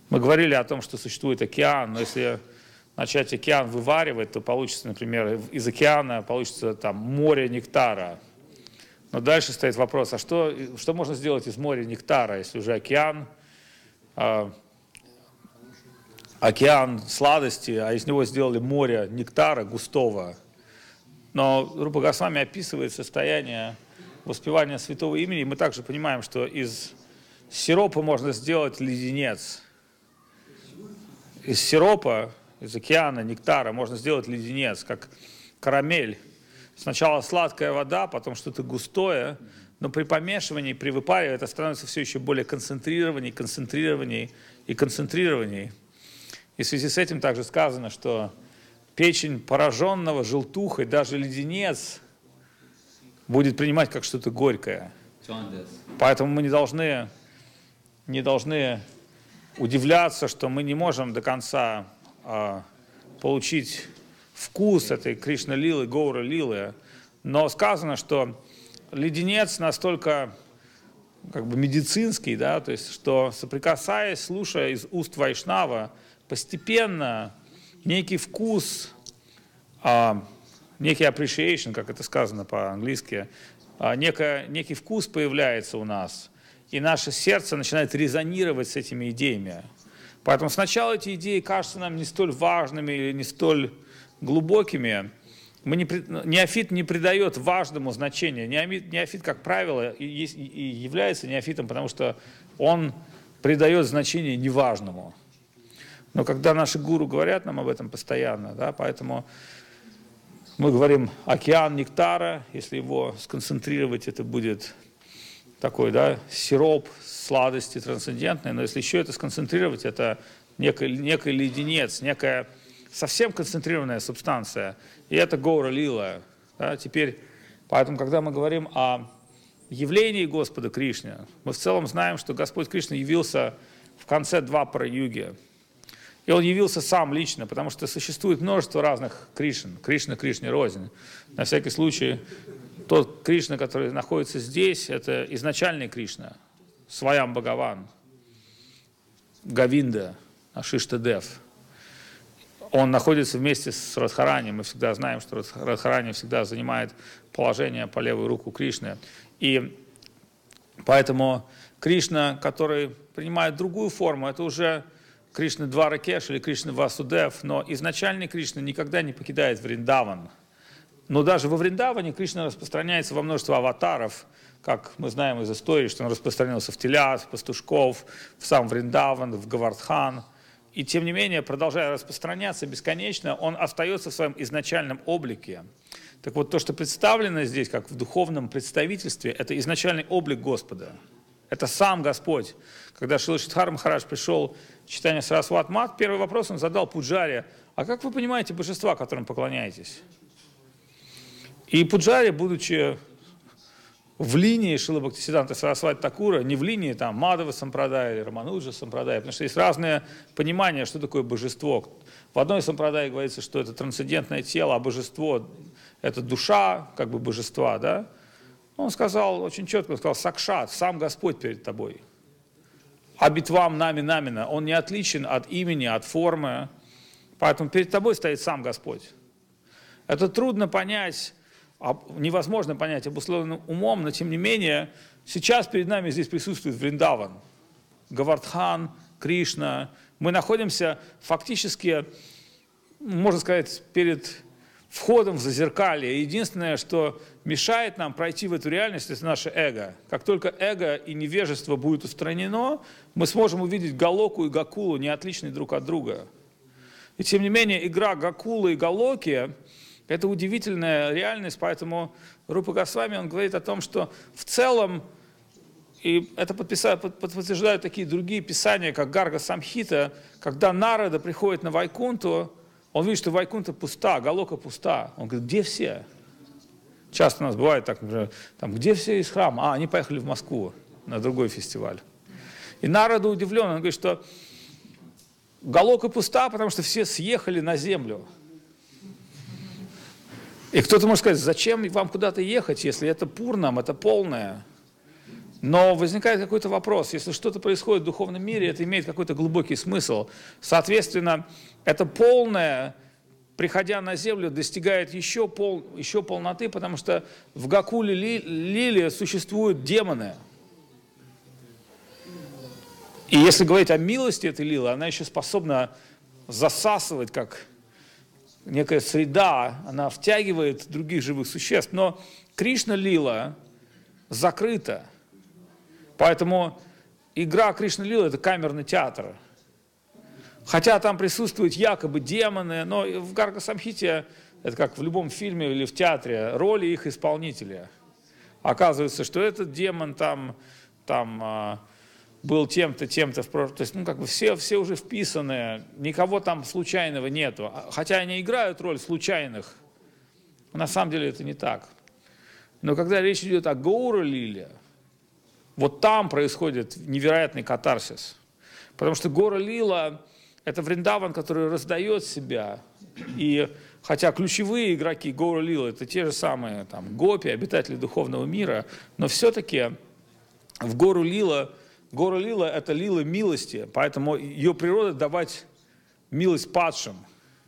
Мы говорили о том, что существует океан, но если начать океан вываривать, то получится, например, из океана получится там море нектара. Но дальше стоит вопрос, а что можно сделать из моря нектара, если уже океан сладости, а из него сделали море нектара густого. Но Рупа Госвами описывает состояние воспевания святого имени. Мы также понимаем, что из сиропа можно сделать леденец. Из сиропа, из океана, нектара можно сделать леденец, как карамель. Сначала сладкая вода, потом что-то густое, но при помешивании, при выпаривании это становится все еще более концентрированней. И в связи с этим также сказано, что печень пораженного желтухой, даже леденец, будет принимать как что-то горькое. Поэтому мы не должны удивляться, что мы не можем до конца получить вкус этой Кришна-лилы, Гаура-лилы. Но сказано, что леденец настолько как бы медицинский, да, то есть, что соприкасаясь, слушая из уст Вайшнава, постепенно некий вкус, некий appreciation, как это сказано по-английски, некий вкус появляется у нас, и наше сердце начинает резонировать с этими идеями. Поэтому сначала эти идеи кажутся нам не столь важными или не столь глубокими. Неофит не придает важному значения. Неофит, как правило, и является неофитом, потому что он придает значение неважному. Но когда наши гуру говорят нам об этом постоянно, да, поэтому мы говорим океан нектара, если его сконцентрировать, это будет такой, да, сироп сладости трансцендентной, но если еще это сконцентрировать, это некий леденец, некая совсем концентрированная субстанция, и это Гаура-лила. Да, теперь, поэтому, когда мы говорим о явлении Господа Кришны, мы в целом знаем, что Господь Кришна явился в конце Двапара-юги. И он явился сам лично, потому что существует множество разных Кришн. Кришна Кришне рознь. На всякий случай, тот Кришна, который находится здесь, это изначальный Кришна, Сваям Бхагаван, Говинда, Ашиштадев. Он находится вместе с Радхарани. Мы всегда знаем, что Радхарани всегда занимает положение по левую руку Кришны. И поэтому Кришна, который принимает другую форму, это уже Кришна Дваракеш или Кришна Васудев, но изначальный Кришна никогда не покидает Вриндаван. Но даже во Вриндаване Кришна распространяется во множество аватаров, как мы знаем из истории, что он распространился в телят, в пастушков, в сам Вриндаван, в Гавардхан. И тем не менее, продолжая распространяться бесконечно, он остается в своем изначальном облике. Так вот, то, что представлено здесь, как в духовном представительстве, это изначальный облик Господа. Это сам Господь. Когда Шрила Шридхар Махарадж пришел в читание Сарасват Мат, первый вопрос он задал Пуджаре: а как вы понимаете божества, которым поклоняетесь? И Пуджари, будучи в линии Шрила Бхактисиданта Сарасвати Такура, не в линии там Мадхава Сампрадая или Рамануджа Сампрадая, потому что есть разные понимания, что такое божество. В одной сампрадай говорится, что это трансцендентное тело, а божество – это душа, как бы божества, да? Он сказал очень четко, он сказал: Сакшат, сам Господь перед тобой. Абитвам нами намина, он не отличен от имени, от формы, поэтому перед тобой стоит сам Господь. Это трудно понять, невозможно понять обусловленным умом, но тем не менее, сейчас перед нами здесь присутствует Вриндаван, Гавардхан, Кришна. Мы находимся фактически, можно сказать, перед входом в зазеркалье. Единственное, что мешает нам пройти в эту реальность, это наше эго. Как только эго и невежество будет устранено, мы сможем увидеть Галоку и Гакулу, не отличные друг от друга. И тем не менее, игра Гакулы и Галоки – это удивительная реальность, поэтому Рупа Госвами, он говорит о том, что в целом, и это подтверждают такие другие писания, как Гарга Самхита, когда Нарада приходит на Вайкунту, он видит, что Вайкунта пуста, Галока пуста. Он говорит: где все? Часто у нас бывает так, например, там, где все из храма? Они поехали в Москву на другой фестиваль. И Нарада удивлен, он говорит, что Галока пуста, потому что все съехали на землю. И кто-то может сказать: зачем вам куда-то ехать, если это Пурнам, это полное? Но возникает какой-то вопрос. Если что-то происходит в духовном мире, это имеет какой-то глубокий смысл. Соответственно, это полное, приходя на землю, достигает еще полноты, потому что в Гокуле Лиле существуют демоны. И если говорить о милости этой лилы, она еще способна засасывать, как некая среда, она втягивает других живых существ. Но Кришна-лила закрыта. Поэтому игра Кришна-лила – это камерный театр. Хотя там присутствуют якобы демоны, но в Гарга-самхите, это как в любом фильме или в театре, роли их исполнителя. Оказывается, что этот демон там был тем-то, тем-то в прошлом. То есть, как бы все уже вписаны, никого там случайного нету. Хотя они играют роль случайных, на самом деле это не так. Но когда речь идет о Гаура-лиле, вот там происходит невероятный катарсис. Потому что Гаура-лила – это Вриндаван, который раздает себя. И хотя ключевые игроки Гаура-лилы – это те же самые там, гопи, обитатели духовного мира, но все-таки в Гаура-лила – это лила милости, поэтому ее природа – давать милость падшим.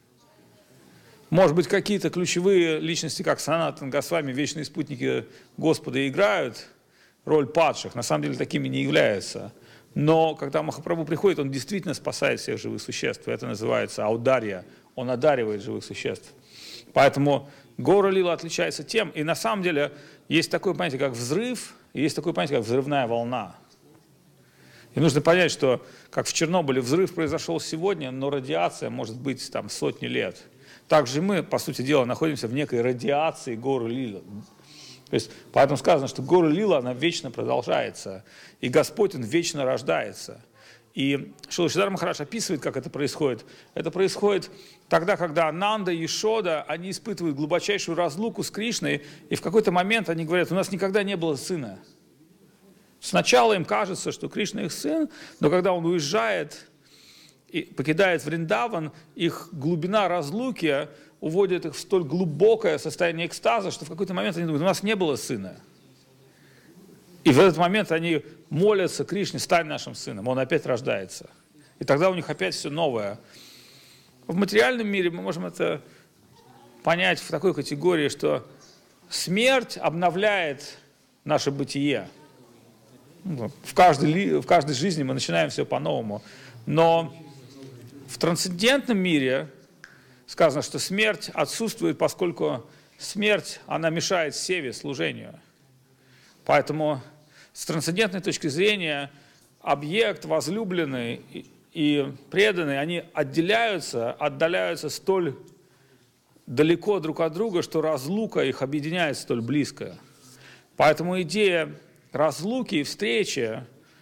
Может быть, какие-то ключевые личности, как Санатан Госвами, вечные спутники Господа, играют роль падших, на самом деле такими не являются. Но когда Махапрабху приходит, он действительно спасает всех живых существ. Это называется аударья. Он одаривает живых существ. Поэтому Гаура-лила отличается тем. И на самом деле есть такое понятие, как взрыв, и есть такое понятие, как взрывная волна. И нужно понять, что как в Чернобыле взрыв произошел сегодня, но радиация может быть там сотни лет. Также мы, по сути дела, находимся в некой радиации Гаура-лилы. То есть, поэтому сказано, что Гаура-лила, она вечно продолжается, и Господь, Он вечно рождается. И Шрила Шридхар Махарадж описывает, как это происходит. Это происходит тогда, когда Нанда и Ешода, они испытывают глубочайшую разлуку с Кришной, и в какой-то момент они говорят, у нас никогда не было сына. Сначала им кажется, что Кришна их сын, но когда он уезжает и покидает Вриндаван, их глубина разлуки уводит их в столь глубокое состояние экстаза, что в какой-то момент они думают, у нас не было сына. И в этот момент они молятся Кришне, стань нашим сыном, он опять рождается. И тогда у них опять все новое. В материальном мире мы можем это понять в такой категории, что смерть обновляет наше бытие. В каждой жизни мы начинаем все по-новому. Но в трансцендентном мире сказано, что смерть отсутствует, поскольку смерть, она мешает севе, служению. Поэтому с трансцендентной точки зрения объект, возлюбленный и преданный, они отдаляются столь далеко друг от друга, что разлука их объединяет столь близко. Поэтому идея разлуки и встречи,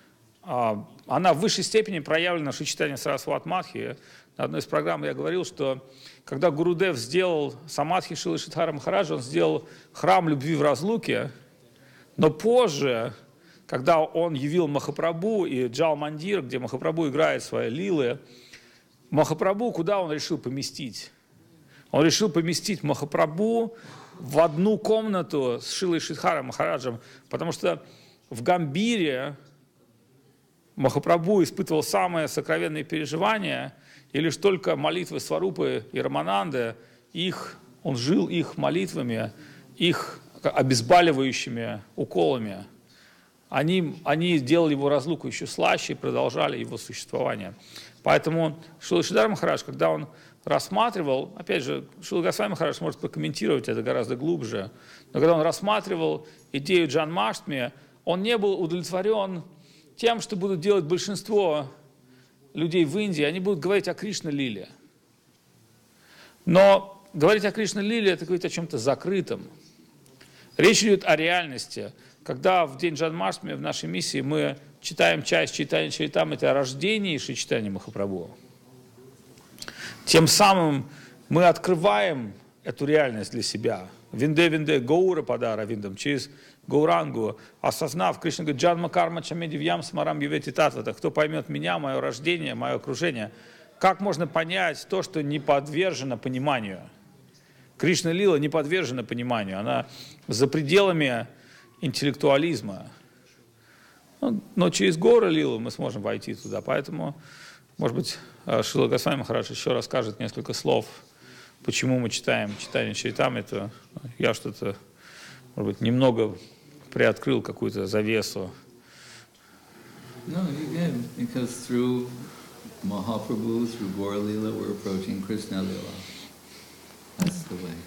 она в высшей степени проявлена в Шри-читании Сарасвати Мадхи. На одной из программ я говорил, что когда Гурудев сделал самадхи Шрилы Шридхара Махараджа, он сделал храм любви в разлуке, но позже, когда он явил Махапрабху и Джал Мандир, где Махапрабху играет свои лилы, Махапрабху куда он решил поместить? Он решил поместить Махапрабху в одну комнату с Шрилой Шридхаром Махараджем, потому что в Гамбире Махапрабху испытывал самые сокровенные переживания, и лишь только молитвы Сварупы и Рамананды, он жил их молитвами, их обезболивающими уколами. Они делали его разлуку еще слаще и продолжали его существование. Поэтому Шрила Шридхар Махарадж, когда он рассматривал, опять же, Шрила Госвами Махарадж может прокомментировать это гораздо глубже, но когда он рассматривал идею Джанмаштми, он не был удовлетворен тем, что будут делать большинство людей в Индии, они будут говорить о Кришна-лиле. Но говорить о Кришна-лиле – это говорить о чем-то закрытом. Речь идет о реальности. Когда в день Джанмаштми в нашей миссии мы читаем часть читания Чаритамрити о рождении Шри Чайтаньи Махапрабху, тем самым мы открываем эту реальность для себя. Винде-винде Гаура Падара Виндам, через Гаурангу, осознав, Кришна говорит, Джанма карма чаме дивьям смарам ювети татвата, кто поймет меня, мое рождение, мое окружение, как можно понять то, что не подвержено пониманию? Кришна-лила не подвержена пониманию, она за пределами интеллектуализма. Но через горы Лилы мы сможем войти туда. Поэтому, может быть, Шрила Госвами Махарадж еще расскажет несколько слов, почему мы читаем читание Чаритамриту. Я что-то, может быть, немного приоткрыл какую-то завесу. No, you can, because through Mahaprabhu, through Gaura Lila, we're approaching Krishna Lila. That's the way.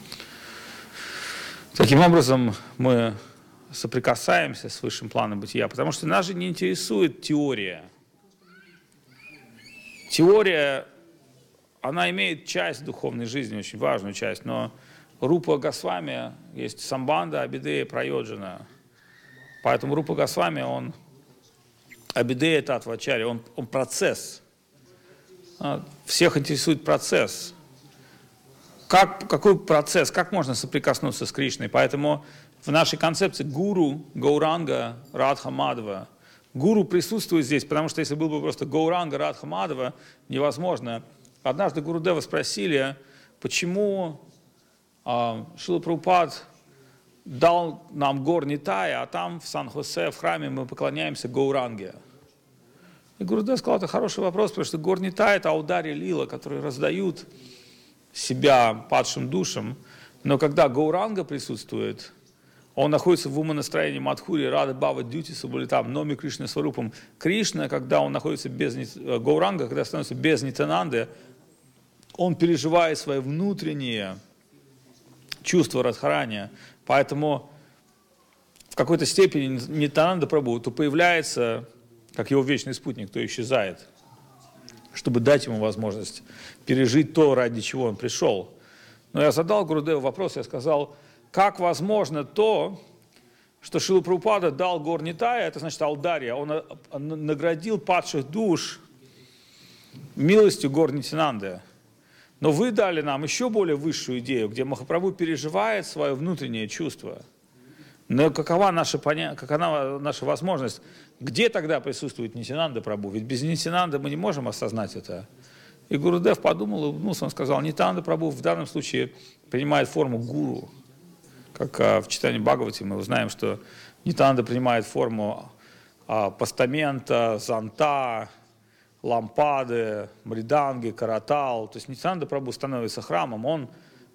Таким образом, мы соприкасаемся с высшим планом бытия, потому что нас же не интересует теория. Теория, она имеет часть духовной жизни, очень важную часть, но Рупа Госвами есть самбанда, абидея, прайоджана. Поэтому Рупа Госвами, он абидея татвачари, он процесс. Всех интересует процесс. Какой процесс, как можно соприкоснуться с Кришной? Поэтому в нашей концепции гуру, Гауранга, Радха Мадхава. Гуру присутствует здесь, потому что если был бы просто Гауранга, Радха Мадхава, невозможно. Однажды Гурудева спросили, почему Шрила Прабхупад дал нам гор Нитая, а там в Сан-Хосе, в храме, мы поклоняемся Гауранге. И Гурудев сказал, это хороший вопрос, потому что гор Нитай — это аударья лила, которые раздают себя падшим душам, но когда Гауранга присутствует, он находится в умонастроении Мадхури, Рада Бава Дьютиса, были там, Номи Кришна Сварупам. Кришна, когда он находится без Гауранга, когда становится без Нитянанды, он переживает свои внутренние чувства Радхарани. Поэтому в какой-то степени Нитянанда Прабху то появляется, как его вечный спутник, то исчезает, чтобы дать ему возможность пережить то, ради чего он пришел. Но я задал Гурудеву вопрос, я сказал, как возможно то, что Шрила Прабхупада дал гор Нитая, это значит аударья, он наградил падших душ милостью гор Нитянанды. Но вы дали нам еще более высшую идею, где Махапрабху переживает свое внутреннее чувство. Но какова наша возможность? Где тогда присутствует Нитянанда Прабху? Ведь без Нитянанды мы не можем осознать это. И Гурудев подумал, улыбнулся, он сказал, Нитянанда Прабху в данном случае принимает форму гуру. Как в читании Бхагавати мы узнаем, что Нитянанда принимает форму постамента, зонта, лампады, мриданги, каратал. То есть Нитянанда Прабху становится храмом, он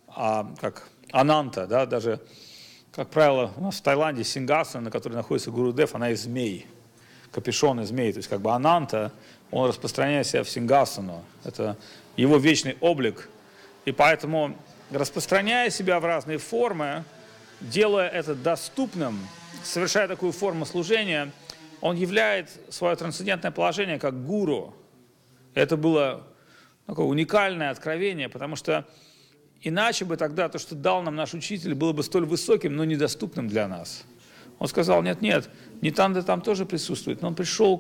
как Ананта, да, даже, как правило, у нас в Таиланде сингасана, на которой находится Гурудев, она из змей, капюшон из змей. То есть как бы Ананта, он распространяет себя в сингасану. Это его вечный облик. И поэтому, распространяя себя в разные формы, делая это доступным, совершая такую форму служения, он являет свое трансцендентное положение как гуру. Это было такое уникальное откровение, потому что иначе бы тогда то, что дал нам наш учитель, было бы столь высоким, но недоступным для нас. Он сказал, нет, Нитянанда там тоже присутствует, но он пришел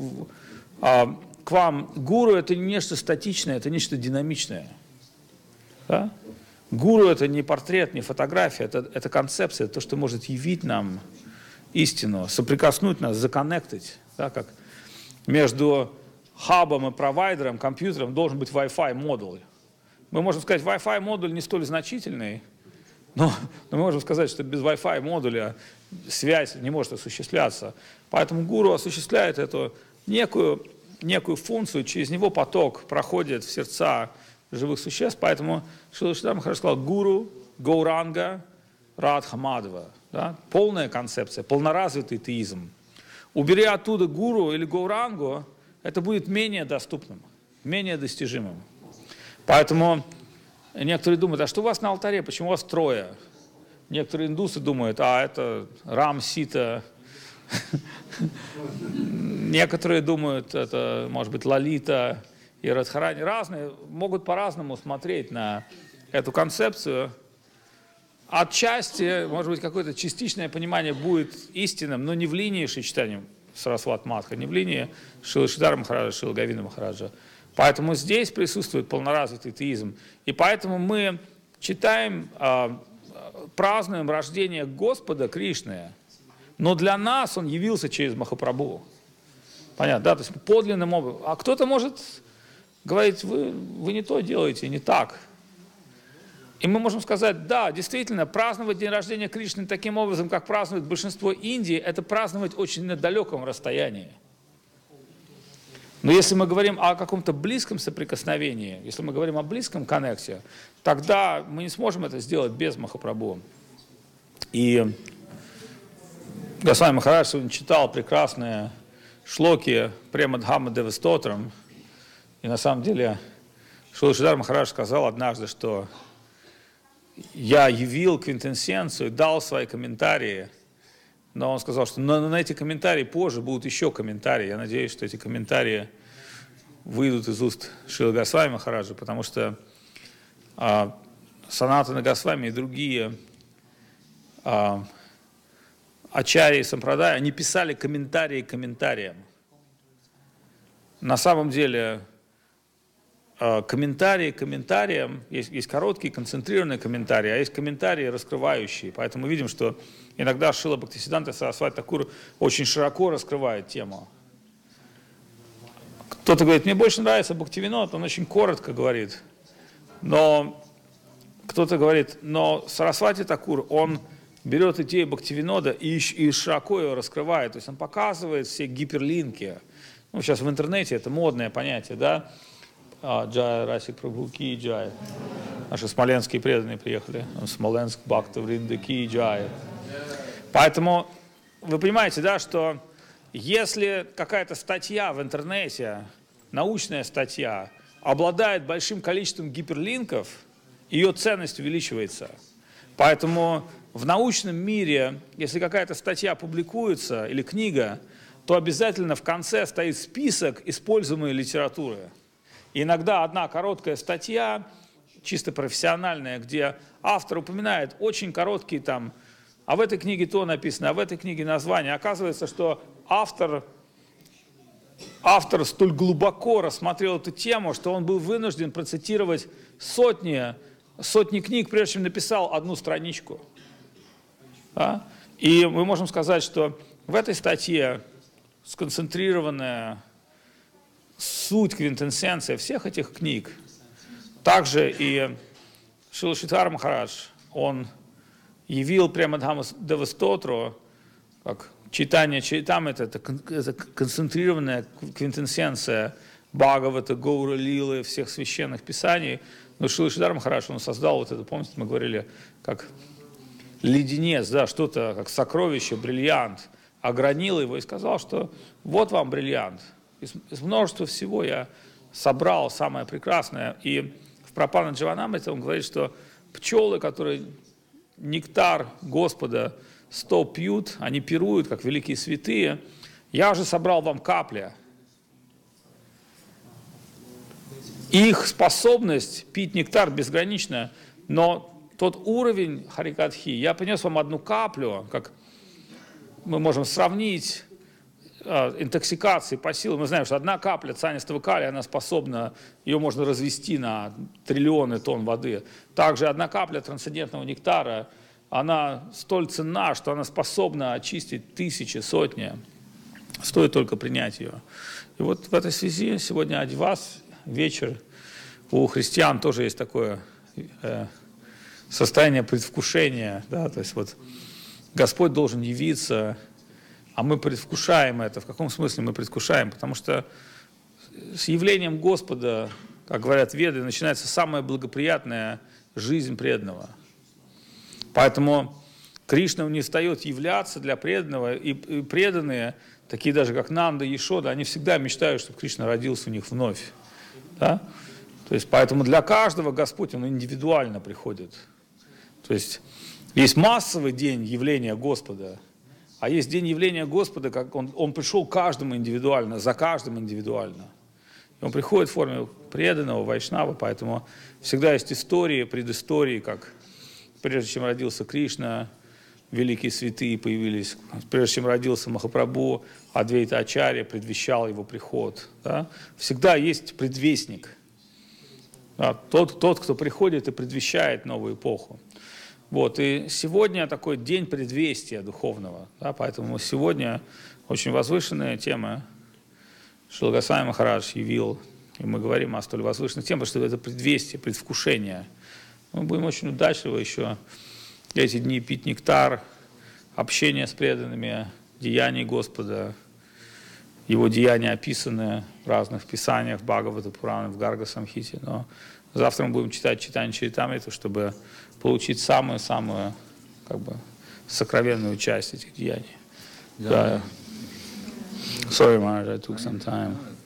к вам. Гуру — это не нечто статичное, это нечто динамичное. Да? Гуру — это не портрет, не фотография, это концепция, это то, что может явить нам истину, соприкоснуть нас, законнектить. Да, как между хабом и провайдером, компьютером должен быть Wi-Fi модуль. Мы можем сказать, Wi-Fi модуль не столь значительный, но мы можем сказать, что без Wi-Fi модуля связь не может осуществляться. Поэтому гуру осуществляет эту некую функцию, через него поток проходит в сердца живых существ. Поэтому Шрила Шридхар Махарадж сказал, гуру, Гауранга, Радха Мадхава. Да? Полная концепция, полноразвитый теизм. Убери оттуда гуру или Гаурангу, это будет менее доступным, менее достижимым. Поэтому некоторые думают, а что у вас на алтаре, почему у вас трое? Некоторые индусы думают, это Рам, Сита. Некоторые думают, это может быть Лалита и Радхарани. Разные могут по-разному смотреть на эту концепцию. Отчасти, может быть, какое-то частичное понимание будет истинным, но не в линии Шри Чайтанья Сарасвати Мадха, не в линии Шрила Шридхара Махараджа, Шрила Говинда Махараджа. Поэтому здесь присутствует полноразвитый теизм. И поэтому мы читаем, празднуем рождение Господа Кришны, но для нас Он явился через Махапрабху. Понятно, да? То есть подлинным образом. А кто-то может говорить, вы не то делаете, не так. И мы можем сказать, да, действительно, праздновать день рождения Кришны таким образом, как празднует большинство Индии, это праздновать очень на далеком расстоянии. Но если мы говорим о каком-то близком соприкосновении, если мы говорим о близком коннекте, тогда мы не сможем это сделать без Махапрабху. И Госвами Махарадж сегодня читал прекрасные шлоки Премадхама Девастотрам. И на самом деле Шрила Шридхар Махарадж сказал однажды, что я явил квинтэссенцию, дал свои комментарии, но он сказал, что на эти комментарии позже будут еще комментарии. Я надеюсь, что эти комментарии выйдут из уст Шрилы Госвами Махараджа, потому что Санатана Госвами и другие ачарьи Сампрадай, они писали комментарии к комментариям. На самом деле комментарии к комментариям, есть короткие, концентрированные комментарии, а есть комментарии раскрывающие. Поэтому мы видим, что иногда Шрила Бхактисиддханта Сарасвати Такур очень широко раскрывает тему. Кто-то говорит, мне больше нравится Бхактивинод, он очень коротко говорит. Но кто-то говорит, но Сарасвати Такур, он берет идею Бхактивинода и широко ее раскрывает. То есть он показывает все гиперлинки. Ну, сейчас в интернете это модное понятие, да? Джай, Расик Прабху, Ки Джай. Наши смоленские преданные приехали. Смоленск, Бхакта, Вринда, Ки Джай. Поэтому вы понимаете, да, что если какая-то статья в интернете, научная статья, обладает большим количеством гиперлинков, ее ценность увеличивается. Поэтому в научном мире, если какая-то статья публикуется или книга, то обязательно в конце стоит список используемой литературы. И иногда одна короткая статья, чисто профессиональная, где автор упоминает очень короткие там, а в этой книге то написано, а в этой книге название. Оказывается, что автор столь глубоко рассмотрел эту тему, что он был вынужден процитировать сотни книг, прежде чем написал одну страничку. Да? И мы можем сказать, что в этой статье сконцентрированная суть, квинтэссенция всех этих книг. Также и Шрила Шридхар Махарадж, он явил Премадхама Девастотру, как читание Чайтамриты, это концентрированная квинтэссенция Бхагавата, Гаура Лилы, всех священных писаний. Но Шрила Шридхар Махарадж, он создал вот это, помните, мы говорили, как леденец, да, что-то как сокровище, бриллиант, огранил его и сказал, что вот вам бриллиант. Из множества всего я собрал самое прекрасное. И в Прапана Дживанамрите он говорит, что пчелы, которые нектар Господа 100 пьют, они пируют, как великие святые. Я уже собрал вам капли. Их способность пить нектар безгранична, но тот уровень харикатхи, я принес вам одну каплю, как мы можем сравнить интоксикации по силам. Мы знаем, что одна капля цианистого калия, она способна, ее можно развести на триллионы тонн воды. Также одна капля трансцендентного нектара, она столь ценна, что она способна очистить тысячи, сотни. Стоит только принять ее. И вот в этой связи сегодня Адивас, вечер, у христиан тоже есть такое состояние предвкушения. Да? То есть вот Господь должен явиться, а мы предвкушаем это. В каком смысле мы предвкушаем? Потому что с явлением Господа, как говорят Веды, начинается самая благоприятная жизнь преданного. Поэтому Кришна не встает являться для преданного, и преданные, такие даже как Нанда и Ешода, они всегда мечтают, чтобы Кришна родился у них вновь. Да? То есть, поэтому для каждого Господь, Он индивидуально приходит. То есть массовый день явления Господа, а есть день явления Господа, как он пришел каждому индивидуально, за каждым индивидуально. И Он приходит в форме преданного, вайшнава, поэтому всегда есть истории, предыстории, как прежде чем родился Кришна, великие святые появились. Прежде чем родился Махапрабху, Адвайта Ачарья предвещал его приход. Да? Всегда есть предвестник. Да? Тот, кто приходит и предвещает новую эпоху. Вот. И сегодня такой день предвестия духовного. Да? Поэтому сегодня очень возвышенная тема. Шрила Госвами Махарадж явил, и мы говорим о столь возвышенной теме, потому что это предвестие, предвкушение Мы будем очень удачливы еще эти дни пить нектар, общение с преданными, деяний Господа. Его деяния описаны в разных писаниях, в Бхагавата Пуране, в Гарга Самхите. Но завтра мы будем читать Чайтанья Чаритамриту, чтобы получить самую-самую сокровенную часть этих деяний. Sorry, Maharaj, I took some time.